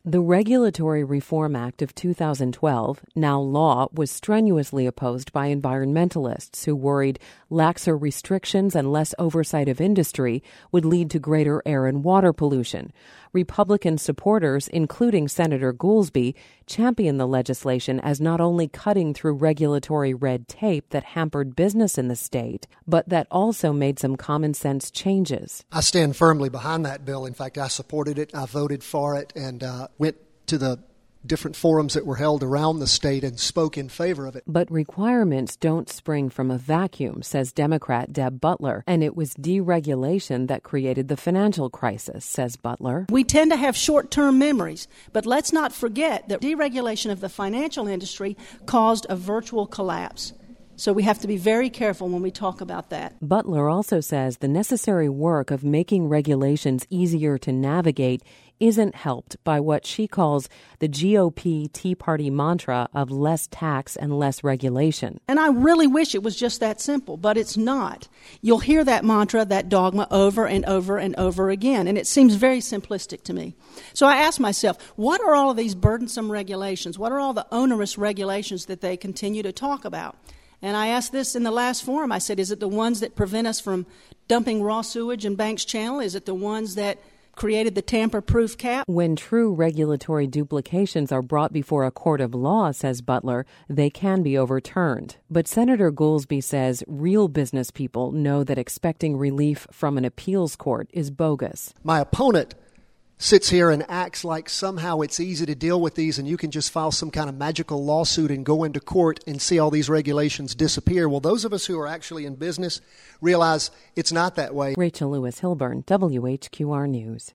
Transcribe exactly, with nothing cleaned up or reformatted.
The Regulatory Reform Act of two thousand twelve, now law, was strenuously opposed by environmentalists who worried laxer restrictions and less oversight of industry would lead to greater air and water pollution. Republican supporters, including Senator Goolsbee, championed the legislation as not only cutting through regulatory red tape that hampered business in the state, but that also made some common sense changes. I stand firmly behind that bill. In fact, I supported it. I voted for it and uh, went to the different forums that were held around the state and spoke in favor of it. But requirements don't spring from a vacuum, says Democrat Deb Butler, and it was deregulation that created the financial crisis, says Butler. We tend to have short-term memories, but let's not forget that deregulation of the financial industry caused a virtual collapse. So we have to be very careful when we talk about that. Butler also says the necessary work of making regulations easier to navigate isn't helped by what she calls the G O P Tea Party mantra of less tax and less regulation. And I really wish it was just that simple, but it's not. You'll hear that mantra, that dogma, over and over and over again, and it seems very simplistic to me. So I ask myself, what are all of these burdensome regulations? What are all the onerous regulations that they continue to talk about? And I asked this in the last forum. I said, is it the ones that prevent us from dumping raw sewage in Banks Channel? Is it the ones that created the tamper-proof cap? When true regulatory duplications are brought before a court of law, says Butler, they can be overturned. But Senator Goolsbee says real business people know that expecting relief from an appeals court is bogus. My opponent sits here and acts like somehow it's easy to deal with these and you can just file some kind of magical lawsuit and go into court and see all these regulations disappear. Well, those of us who are actually in business realize it's not that way. Rachel Lewis Hilburn, W H Q R News.